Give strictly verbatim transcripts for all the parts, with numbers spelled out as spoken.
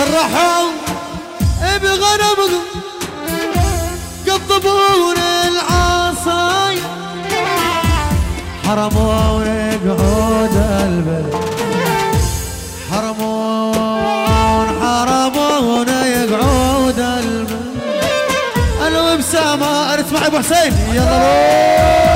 فرحوا بغنمهم قطبون العصايا حرمون قعود البلد حرمون حرمون يقعود البلد انا وبسامة ارث معي ابو حسين يلا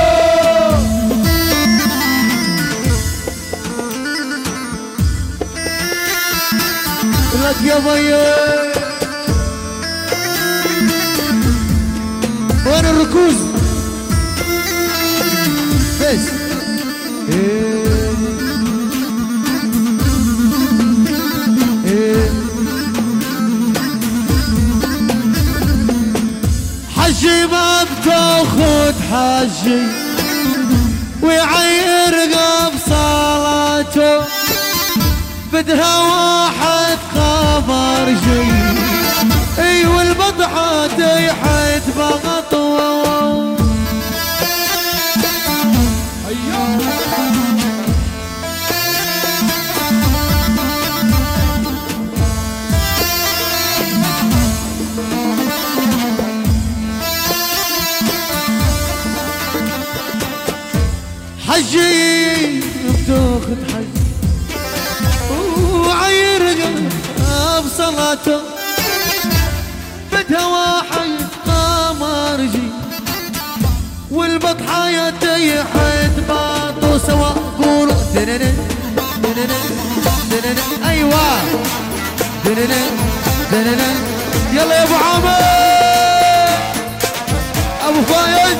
لك يا ضيّ وين الركوز بس إيه إيه حجي ما بتاخد حجي ويعير قب صلاته بدها واحد خبر جي اي والبضعة تيحت بغطوة حجي بتاخد حجي وعير بصلاته بدها واحد قمر جي والبطحة تيحت باطو سوا قولوا دنن دنن دنن ايوه دنن دنن يلا يا ابو عامر ابو فايز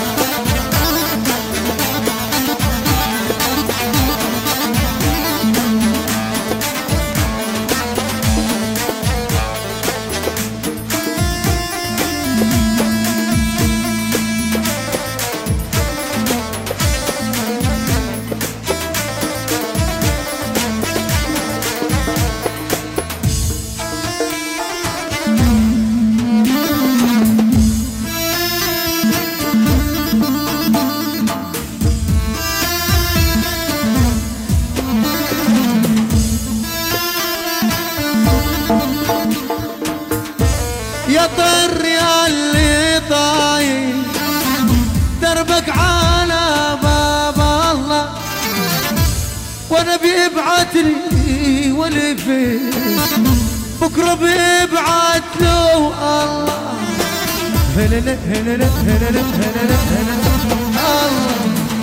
يا طر يا اللي طاير دربك على باب الله وانا بيبعت لي والفي بكره بيبعت له الله هلل هلل هلل هلل هلل الله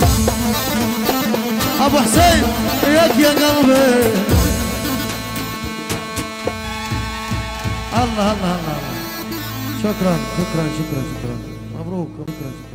ابو حسين ياك يا قلبي الله الله الله شكرا شكرا شكرا شكرا مبروك شكرا.